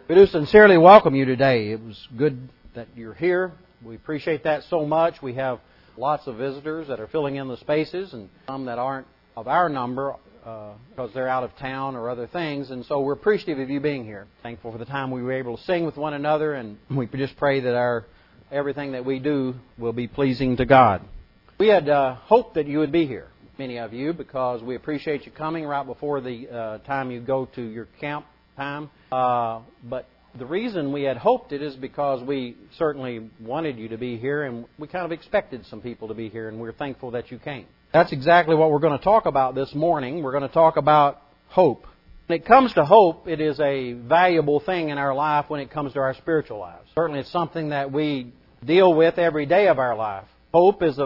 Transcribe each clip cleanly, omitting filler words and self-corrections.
We do sincerely welcome you today. It was good that you're here. We appreciate that so much. We have lots of visitors that are filling in the spaces and some that aren't of our number because they're out of town or other things. And so we're appreciative of you being here. Thankful for the time we were able to sing with one another, and we just pray that everything that we do will be pleasing to God. We had hoped that you would be here, many of you, because we appreciate you coming right before the time you go to your camp time. But the reason we had hoped it is because we certainly wanted you to be here, and we kind of expected some people to be here, and we're thankful that you came. That's exactly what we're going to talk about this morning. We're going to talk about hope. When it comes to hope, it is a valuable thing in our life when it comes to our spiritual lives. Certainly it's something that we deal with every day of our life. Hope is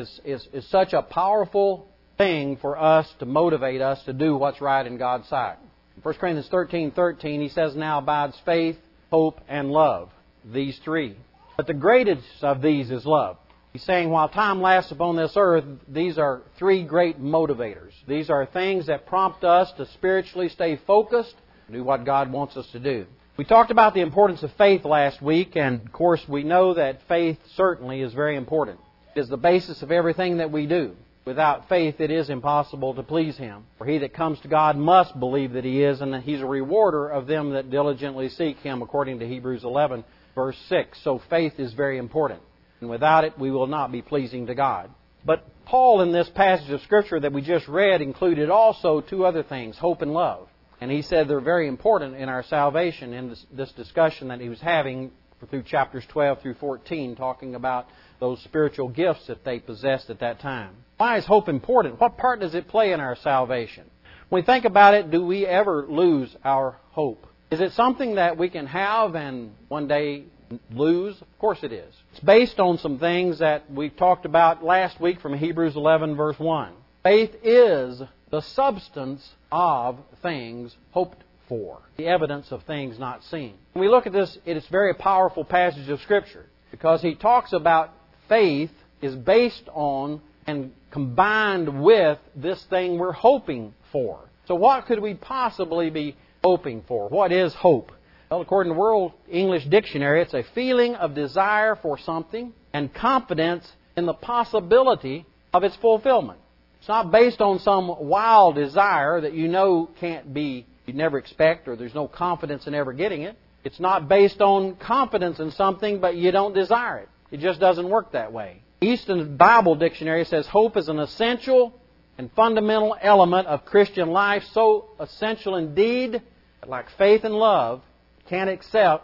such a powerful thing for us to motivate us to do what's right in God's sight. 1 Corinthians 13:13, he says, "Now abides faith, hope, and love, these three. But the greatest of these is love." He's saying while time lasts upon this earth, these are three great motivators. These are things that prompt us to spiritually stay focused and do what God wants us to do. We talked about the importance of faith last week, and of course we know that faith certainly is very important. It is the basis of everything that we do. Without faith, it is impossible to please Him. For he that comes to God must believe that He is, and that He's a rewarder of them that diligently seek Him, according to Hebrews 11, verse 6. So faith is very important. And without it, we will not be pleasing to God. But Paul, in this passage of Scripture that we just read, included also two other things, hope and love. And he said they're very important in our salvation in this discussion that he was having through chapters 12 through 14, talking about those spiritual gifts that they possessed at that time. Why is hope important? What part does it play in our salvation? When we think about it, do we ever lose our hope? Is it something that we can have and one day lose? Of course it is. It's based on some things that we talked about last week from Hebrews 11, verse 1. Faith is the substance of things hoped for, the evidence of things not seen. When we look at this, it is a very powerful passage of Scripture because he talks about faith is based on and combined with this thing we're hoping for. So what could we possibly be hoping for? What is hope? Well, according to World English Dictionary, it's a feeling of desire for something and confidence in the possibility of its fulfillment. It's not based on some wild desire that you know can't be, you'd never expect, or there's no confidence in ever getting it. It's not based on confidence in something, but you don't desire it. It just doesn't work that way. Easton Bible Dictionary says hope is an essential and fundamental element of Christian life, so essential indeed that, like faith and love, can itself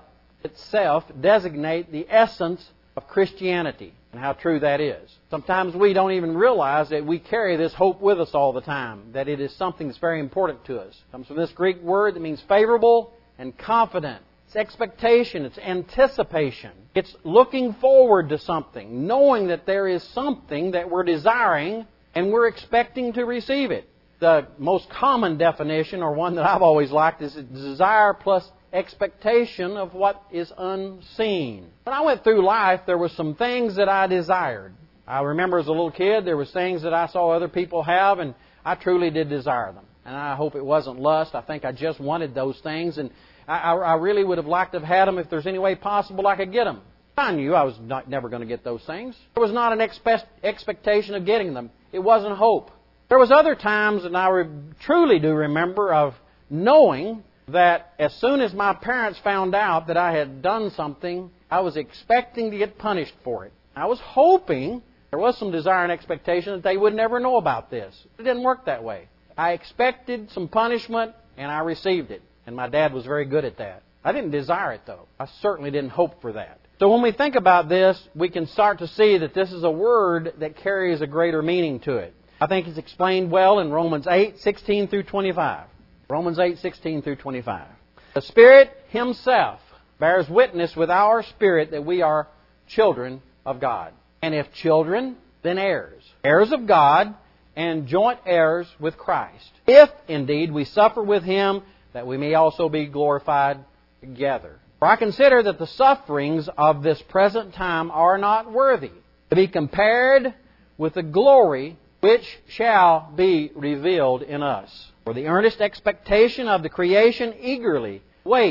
designate the essence of Christianity, and how true that is. Sometimes we don't even realize that we carry this hope with us all the time, that it is something that's very important to us. It comes from this Greek word that means favorable and confident. It's expectation, it's anticipation. It's looking forward to something, knowing that there is something that we're desiring and we're expecting to receive it. The most common definition, or one that I've always liked, is desire plus expectation of what is unseen. When I went through life, there were some things that I desired. I remember as a little kid, there were things that I saw other people have, and I truly did desire them. And I hope it wasn't lust. I think I just wanted those things, and I really would have liked to have had them if there's any way possible I could get them. I knew I was never going to get those things. There was not an expectation of getting them. It wasn't hope. There was other times, and I truly do remember, of knowing that as soon as my parents found out that I had done something, I was expecting to get punished for it. I was hoping, there was some desire and expectation that they would never know about this. It didn't work that way. I expected some punishment, and I received it. And my dad was very good at that. I didn't desire it, though. I certainly didn't hope for that. So when we think about this, we can start to see that this is a word that carries a greater meaning to it. I think it's explained well in Romans 8:16 through 25. Romans 8:16 through 25. The Spirit Himself bears witness with our spirit that we are children of God. And if children, then heirs. Heirs of God and joint heirs with Christ. If, indeed, we suffer with Him, that we may also be glorified together. For I consider that the sufferings of this present time are not worthy to be compared with the glory which shall be revealed in us. For the earnest expectation of the creation eagerly waits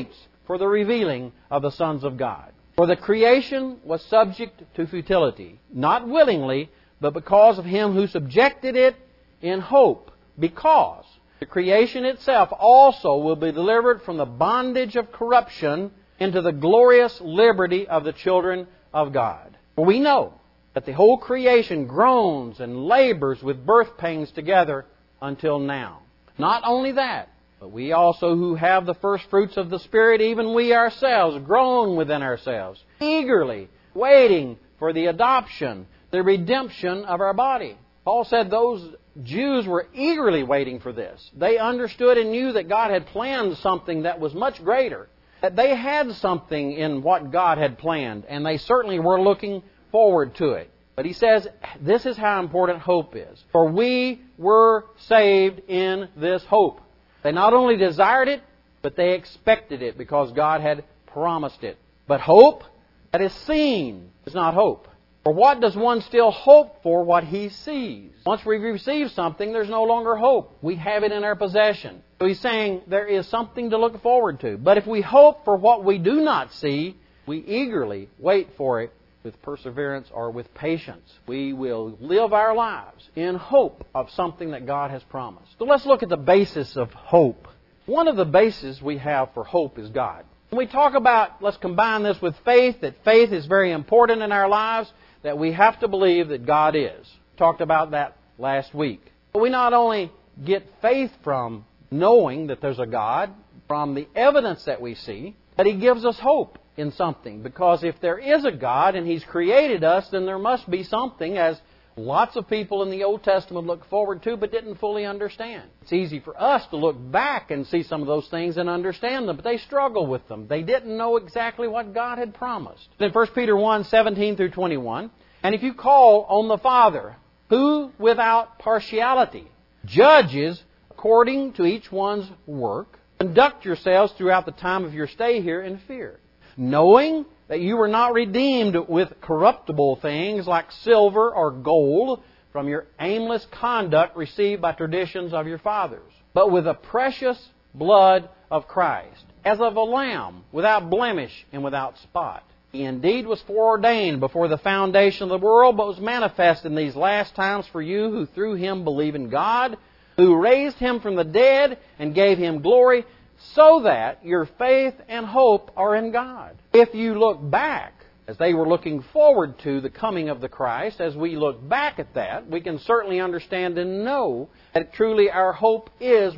for the revealing of the sons of God. For the creation was subject to futility, not willingly, but because of Him who subjected it in hope, because the creation itself also will be delivered from the bondage of corruption into the glorious liberty of the children of God. For we know that the whole creation groans and labors with birth pains together until now. Not only that, but we also who have the first fruits of the Spirit, even we ourselves, groan within ourselves, eagerly waiting for the adoption, the redemption of our body. Paul said those Jews were eagerly waiting for this. They understood and knew that God had planned something that was much greater. That they had something in what God had planned, and they certainly were looking forward to it. But he says, this is how important hope is. For we were saved in this hope. They not only desired it, but they expected it because God had promised it. But hope that is seen is not hope. For what does one still hope for what he sees? Once we've received something, there's no longer hope. We have it in our possession. So he's saying there is something to look forward to. But if we hope for what we do not see, we eagerly wait for it with perseverance or with patience. We will live our lives in hope of something that God has promised. So let's look at the basis of hope. One of the bases we have for hope is God. When we talk about, let's combine this with faith, that faith is very important in our lives, that we have to believe that God is. We talked about that last week. But we not only get faith from knowing that there's a God, from the evidence that we see, but He gives us hope in something. Because if there is a God and He's created us, then there must be something, as lots of people in the Old Testament looked forward to but didn't fully understand. It's easy for us to look back and see some of those things and understand them, but they struggle with them. They didn't know exactly what God had promised. In 1 Peter 1, 17 through 21, and if you call on the Father, who without partiality judges according to each one's work, conduct yourselves throughout the time of your stay here in fear, knowing that you were not redeemed with corruptible things like silver or gold from your aimless conduct received by traditions of your fathers, but with the precious blood of Christ, as of a lamb, without blemish and without spot. He indeed was foreordained before the foundation of the world, but was manifest in these last times for you who through Him believe in God, who raised Him from the dead and gave Him glory, so that your faith and hope are in God. If you look back, as they were looking forward to the coming of the Christ, as we look back at that, we can certainly understand and know that truly our hope is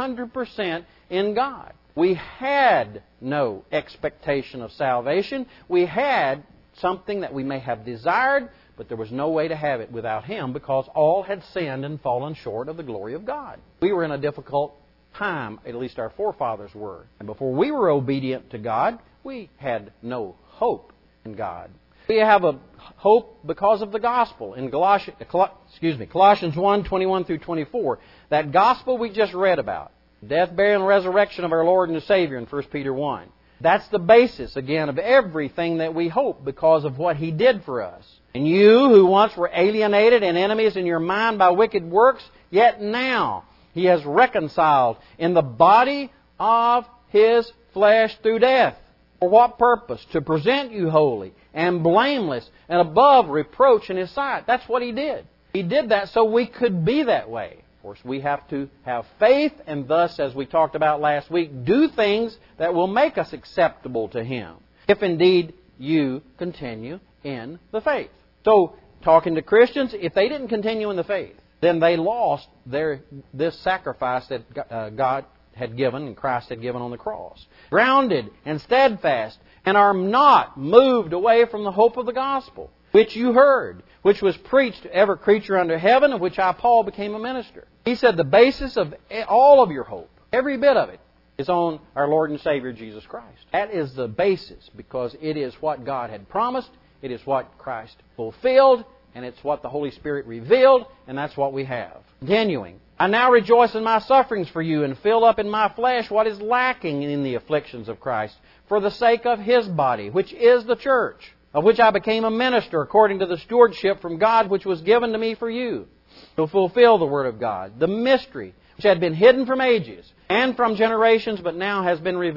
100% in God. We had no expectation of salvation. We had something that we may have desired, but there was no way to have it without Him, because all had sinned and fallen short of the glory of God. We were in a difficult time, at least our forefathers were. And before we were obedient to God, we had no hope in God. We have a hope because of the gospel in Colossians 1, 21 through 24. That gospel we just read about. Death, burial, and resurrection of our Lord and Savior in 1 Peter 1. That's the basis, again, of everything that we hope because of what He did for us. And you, who once were alienated and enemies in your mind by wicked works, yet now He has reconciled in the body of His flesh through death. For what purpose? To present you holy and blameless and above reproach in His sight. That's what He did. He did that so we could be that way. Of course, we have to have faith and thus, as we talked about last week, do things that will make us acceptable to Him, if indeed you continue in the faith. So, talking to Christians, if they didn't continue in the faith, then they lost this sacrifice that God had given and Christ had given on the cross. Grounded and steadfast, and are not moved away from the hope of the gospel, which you heard, which was preached to every creature under heaven, of which I, Paul, became a minister. He said the basis of all of your hope, every bit of it, is on our Lord and Savior Jesus Christ. That is the basis, because it is what God had promised, it is what Christ fulfilled, and it's what the Holy Spirit revealed, and that's what we have. Continuing, I now rejoice in my sufferings for you, and fill up in my flesh what is lacking in the afflictions of Christ, for the sake of His body, which is the church, of which I became a minister according to the stewardship from God which was given to me for you, to fulfill the Word of God, the mystery which had been hidden from ages and from generations, but now has been revealed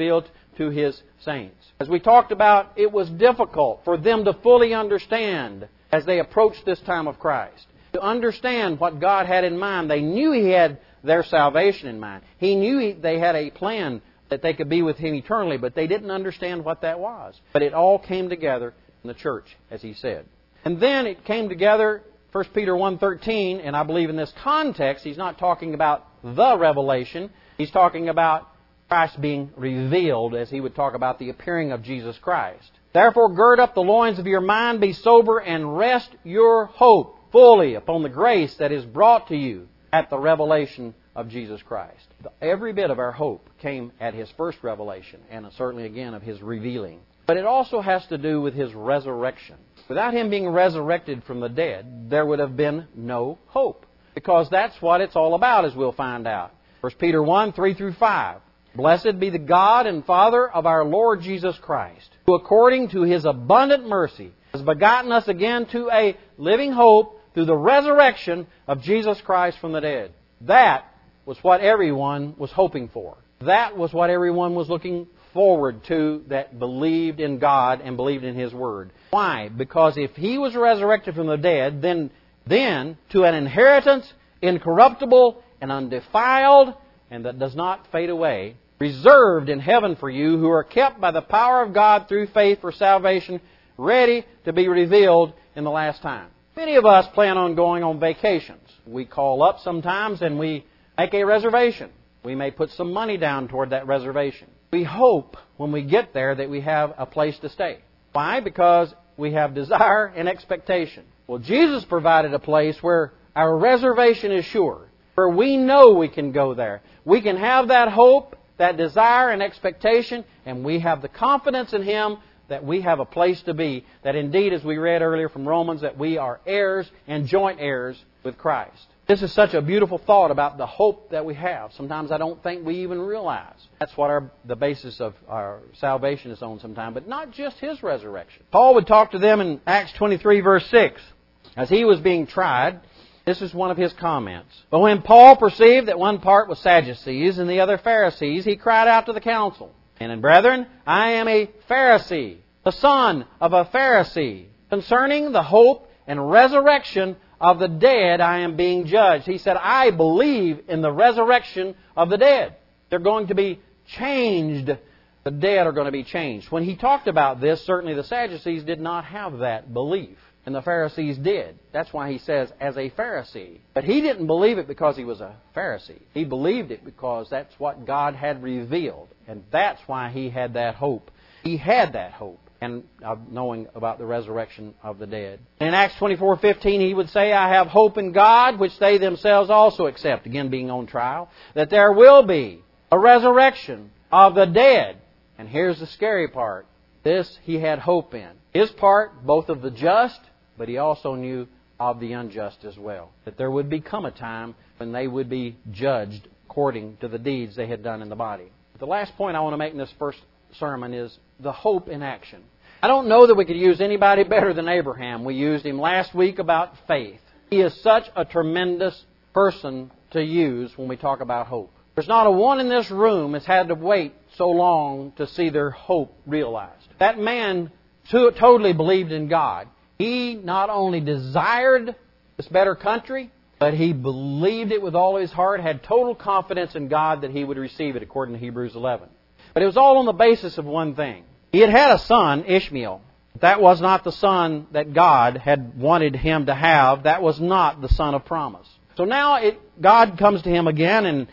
to His saints. As we talked about, it was difficult for them to fully understand as they approached this time of Christ. To understand what God had in mind. They knew He had their salvation in mind. He knew they had a plan that they could be with Him eternally, but they didn't understand what that was. But it all came together in the church, as He said. And then it came together, 1 Peter 1:13, and I believe in this context, he's not talking about the revelation. He's talking about Christ being revealed, as he would talk about the appearing of Jesus Christ. Therefore, gird up the loins of your mind, be sober, and rest your hope fully upon the grace that is brought to you at the revelation of Jesus Christ. Every bit of our hope came at His first revelation, and certainly again of His revealing. But it also has to do with His resurrection. Without Him being resurrected from the dead, there would have been no hope. Because that's what it's all about, as we'll find out. 1 Peter 1:3-5. Blessed be the God and Father of our Lord Jesus Christ, who according to His abundant mercy has begotten us again to a living hope through the resurrection of Jesus Christ from the dead. That was what everyone was hoping for. That was what everyone was looking forward to that believed in God and believed in His Word. Why? Because if He was resurrected from the dead, then to an inheritance incorruptible and undefiled and that does not fade away, reserved in heaven for you who are kept by the power of God through faith for salvation, ready to be revealed in the last time. Many of us plan on going on vacations. We call up sometimes and we make a reservation. We may put some money down toward that reservation. We hope when we get there that we have a place to stay. Why? Because we have desire and expectation. Well, Jesus provided a place where our reservation is sure, where we know we can go there. We can have that hope, that desire and expectation, and we have the confidence in Him that we have a place to be, that indeed, as we read earlier from Romans, that we are heirs and joint heirs with Christ. This is such a beautiful thought about the hope that we have. Sometimes I don't think we even realize. That's what the basis of our salvation is on sometimes, but not just His resurrection. Paul would talk to them in Acts 23, verse 6. As he was being tried, this is one of his comments. But when Paul perceived that one part was Sadducees and the other Pharisees, he cried out to the council, and brethren, I am a Pharisee, the son of a Pharisee. Concerning the hope and resurrection of the dead, I am being judged. He said, I believe in the resurrection of the dead. They're going to be changed. The dead are going to be changed. When he talked about this, certainly the Sadducees did not have that belief. And the Pharisees did. That's why he says, as a Pharisee. But he didn't believe it because he was a Pharisee. He believed it because that's what God had revealed. And that's why he had that hope. He had that hope, and knowing about the resurrection of the dead. In Acts 24:15, he would say, I have hope in God, which they themselves also accept, again being on trial, that there will be a resurrection of the dead. And here's the scary part. This he had hope in. His part, both of the just, but he also knew of the unjust as well. That there would become a time when they would be judged according to the deeds they had done in the body. The last point I want to make in this first sermon is the hope in action. I don't know that we could use anybody better than Abraham. We used him last week about faith. He is such a tremendous person to use when we talk about hope. There's not a one in this room that's had to wait so long to see their hope realized. That man totally believed in God. He not only desired this better country, but he believed it with all his heart, had total confidence in God that he would receive it, according to Hebrews 11. But it was all on the basis of one thing. He had had a son, Ishmael. That was not the son that God had wanted him to have. That was not the son of promise. So now God comes to him again, and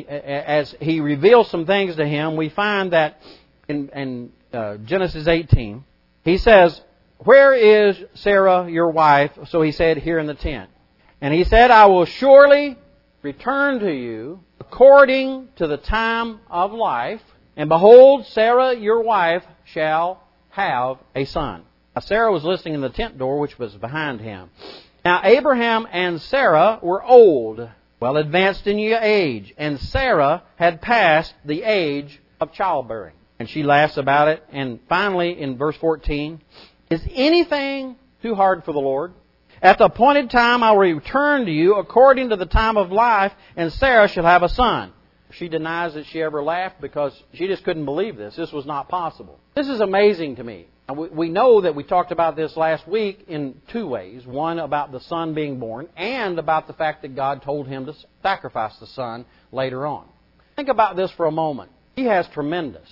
as He reveals some things to him, we find that in Genesis 18, He says, where is Sarah, your wife? So he said, here in the tent. And he said, I will surely return to you according to the time of life. And behold, Sarah, your wife, shall have a son. Now, Sarah was listening in the tent door, which was behind him. Now, Abraham and Sarah were old, well advanced in age, and Sarah had passed the age of childbearing. And she laughs about it. And finally, in verse 14, is anything too hard for the Lord? At the appointed time I will return to you according to the time of life, and Sarah shall have a son. She denies that she ever laughed because she just couldn't believe this. This was not possible. This is amazing to me. We know that we talked about this last week in two ways. One, about the son being born, and about the fact that God told him to sacrifice the son later on. Think about this for a moment. He has tremendous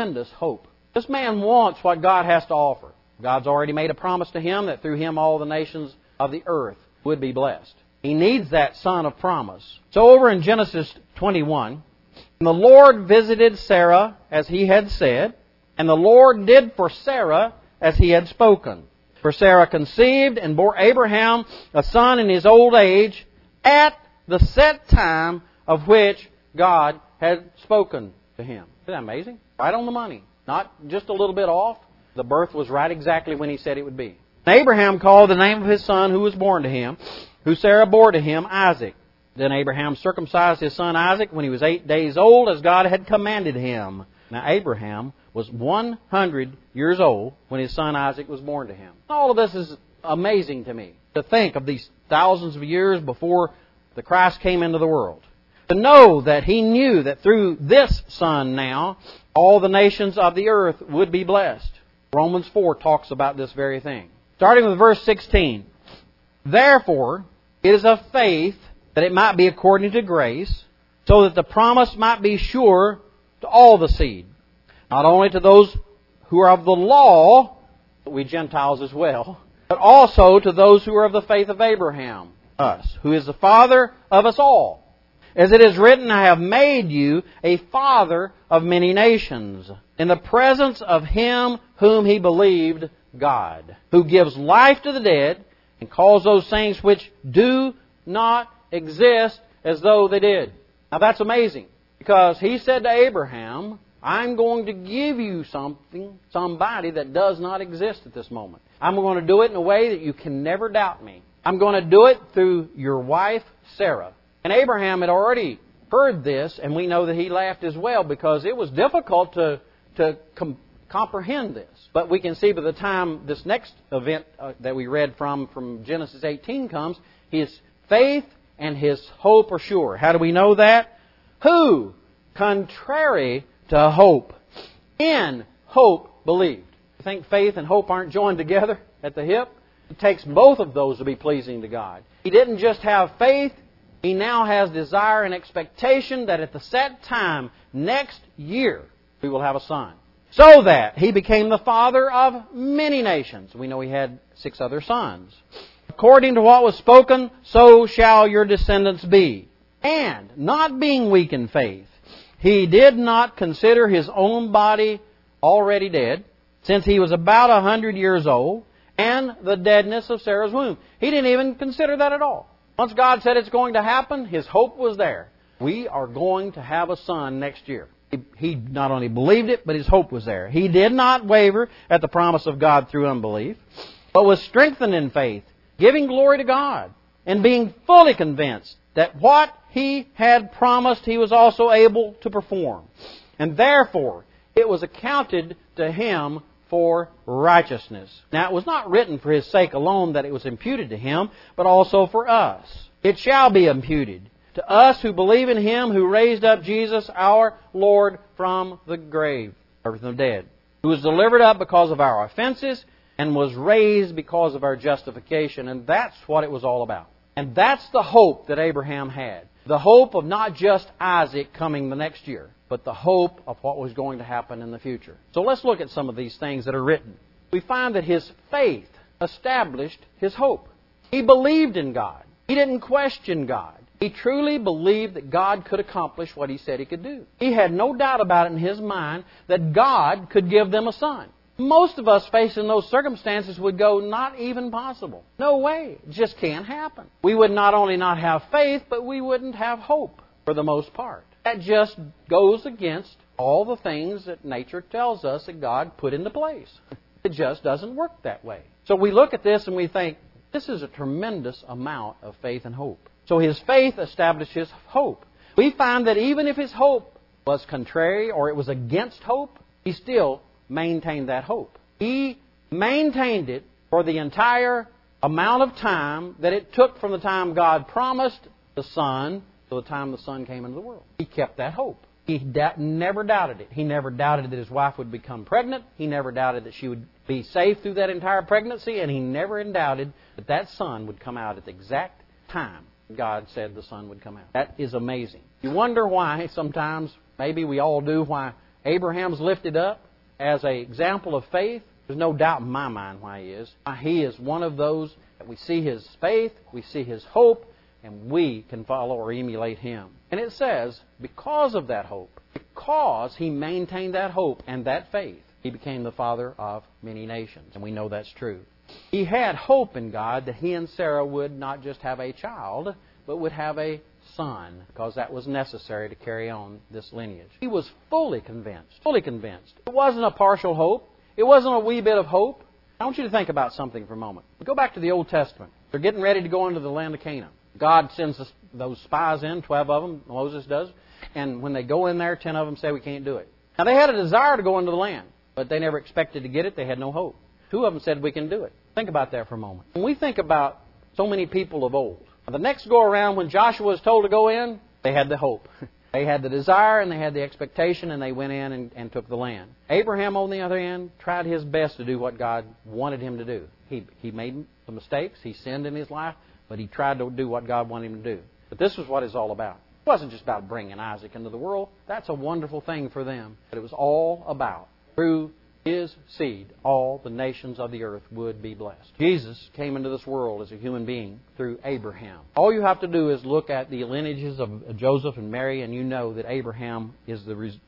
hope. This man wants what God has to offer. God's already made a promise to him that through him all the nations of the earth would be blessed. He needs that son of promise. So over in Genesis 21, the Lord visited Sarah as he had said, and the Lord did for Sarah as he had spoken. For Sarah conceived and bore Abraham a son in his old age at the set time of which God had spoken to him. Isn't that amazing? Right on the money. Not just a little bit off. The birth was right exactly when he said it would be. And Abraham called the name of his son who was born to him, who Sarah bore to him, Isaac. Then Abraham circumcised his son Isaac when he was 8 days old, as God had commanded him. Now Abraham was 100 years old when his son Isaac was born to him. All of this is amazing to me, to think of these thousands of years before the Christ came into the world. To know that he knew that through this son now, all the nations of the earth would be blessed. Romans 4 talks about this very thing. Starting with verse 16. Therefore, it is of faith that it might be according to grace, so that the promise might be sure to all the seed, not only to those who are of the law, but we Gentiles as well, but also to those who are of the faith of Abraham, us, who is the father of us all. As it is written, I have made you a father of many nations, in the presence of him whom he believed, God, who gives life to the dead, and calls those things which do not exist as though they did. Now that's amazing, because he said to Abraham, I'm going to give you somebody that does not exist at this moment. I'm going to do it in a way that you can never doubt me. I'm going to do it through your wife, Sarah. And Abraham had already heard this, and we know that he laughed as well, because it was difficult to comprehend this. But we can see by the time this next event that we read from Genesis 18 comes, his faith and his hope are sure. How do we know that? Who, contrary to hope, in hope believed. You think faith and hope aren't joined together at the hip? It takes both of those to be pleasing to God. He didn't just have faith, he now has desire and expectation that at the set time, next year, we will have a son. So that he became the father of many nations. We know he had 6 other sons. According to what was spoken, so shall your descendants be. And, not being weak in faith, he did not consider his own body already dead, since he was about 100 years old, and the deadness of Sarah's womb. He didn't even consider that at all. Once God said it's going to happen, his hope was there. We are going to have a son next year. He not only believed it, but his hope was there. He did not waver at the promise of God through unbelief, but was strengthened in faith, giving glory to God, and being fully convinced that what he had promised he was also able to perform. And therefore, it was accounted to him for righteousness. Now, it was not written for his sake alone that it was imputed to him, but also for us. It shall be imputed to us who believe in him who raised up Jesus our Lord from the grave, or from the dead, who was delivered up because of our offenses and was raised because of our justification. And that's what it was all about. And that's the hope that Abraham had. The hope of not just Isaac coming the next year, but the hope of what was going to happen in the future. So let's look at some of these things that are written. We find that his faith established his hope. He believed in God. He didn't question God. He truly believed that God could accomplish what he said he could do. He had no doubt about it in his mind that God could give them a son. Most of us facing those circumstances would go, not even possible. No way. It just can't happen. We would not only not have faith, but we wouldn't have hope for the most part. That just goes against all the things that nature tells us that God put into place. It just doesn't work that way. So we look at this and we think, this is a tremendous amount of faith and hope. So his faith established his hope. We find that even if his hope was contrary or it was against hope, he still maintained that hope. He maintained it for the entire amount of time that it took from the time God promised the son till the time the Son came into the world. He kept that hope. He never doubted it. He never doubted that his wife would become pregnant. He never doubted that she would be safe through that entire pregnancy. And he never doubted that that Son would come out at the exact time God said the Son would come out. That is amazing. You wonder why sometimes, maybe we all do, why Abraham's lifted up as an example of faith. There's no doubt in my mind why he is. He is one of those that we see his faith, we see his hope, and we can follow or emulate him. And it says, because of that hope, because he maintained that hope and that faith, he became the father of many nations. And we know that's true. He had hope in God that he and Sarah would not just have a child, but would have a son, because that was necessary to carry on this lineage. He was fully convinced. Fully convinced. It wasn't a partial hope. It wasn't a wee bit of hope. I want you to think about something for a moment. Go back to the Old Testament. They're getting ready to go into the land of Canaan. God sends those spies in, 12 of them, Moses does. And when they go in there, 10 of them say, we can't do it. Now, they had a desire to go into the land, but they never expected to get it. They had no hope. 2 of them said, we can do it. Think about that for a moment. When we think about so many people of old, the next go around when Joshua was told to go in, they had the hope. They had the desire and they had the expectation, and they went in and took the land. Abraham, on the other hand, tried his best to do what God wanted him to do. He made some mistakes. He sinned in his life, but he tried to do what God wanted him to do. But this was what it's all about. It wasn't just about bringing Isaac into the world. That's a wonderful thing for them. But it was all about, through his seed, all the nations of the earth would be blessed. Jesus came into this world as a human being through Abraham. All you have to do is look at the lineages of Joseph and Mary, and you know that Abraham is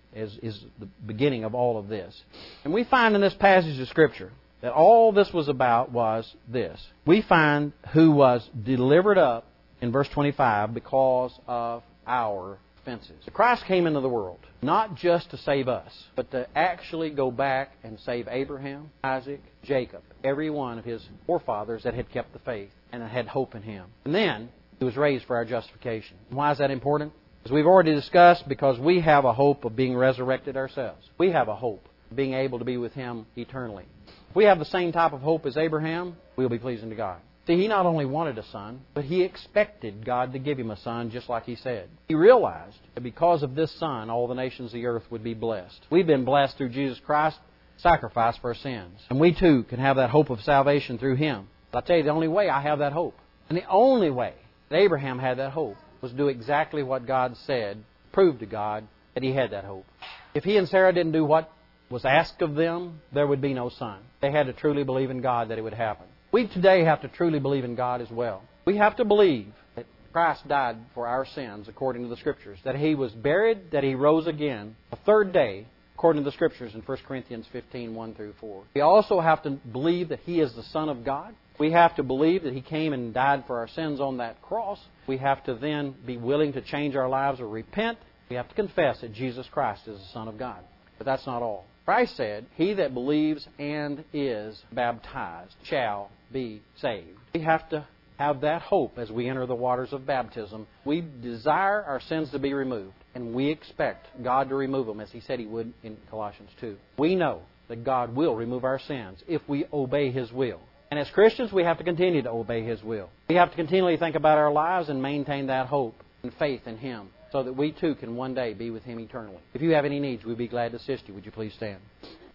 the beginning of all of this. And we find in this passage of Scripture that all this was about was this. We find who was delivered up in verse 25 because of our offenses. So Christ came into the world, not just to save us, but to actually go back and save Abraham, Isaac, Jacob, every one of his forefathers that had kept the faith and had hope in him. And then he was raised for our justification. Why is that important? As we've already discussed, because we have a hope of being resurrected ourselves. We have a hope of being able to be with him eternally. If we have the same type of hope as Abraham, we'll be pleasing to God. See, he not only wanted a son, but he expected God to give him a son, just like he said. He realized that because of this son, all the nations of the earth would be blessed. We've been blessed through Jesus Christ's sacrifice for our sins. And we too can have that hope of salvation through him. But I tell you, the only way I have that hope, and the only way that Abraham had that hope, was do exactly what God said, prove to God that he had that hope. If he and Sarah didn't do what was asked of them, there would be no son. They had to truly believe in God that it would happen. We today have to truly believe in God as well. We have to believe that Christ died for our sins according to the Scriptures, that he was buried, that he rose again the third day according to the Scriptures in 1 Corinthians 15, 1 through 4. We also have to believe that he is the Son of God. We have to believe that he came and died for our sins on that cross. We have to then be willing to change our lives or repent. We have to confess that Jesus Christ is the Son of God. But that's not all. Christ said, he that believes and is baptized shall be saved. We have to have that hope as we enter the waters of baptism. We desire our sins to be removed, and we expect God to remove them, as he said he would in Colossians 2. We know that God will remove our sins if we obey his will. And as Christians, we have to continue to obey his will. We have to continually think about our lives and maintain that hope and faith in him, so that we too can one day be with him eternally. If you have any needs, we'd be glad to assist you. Would you please stand?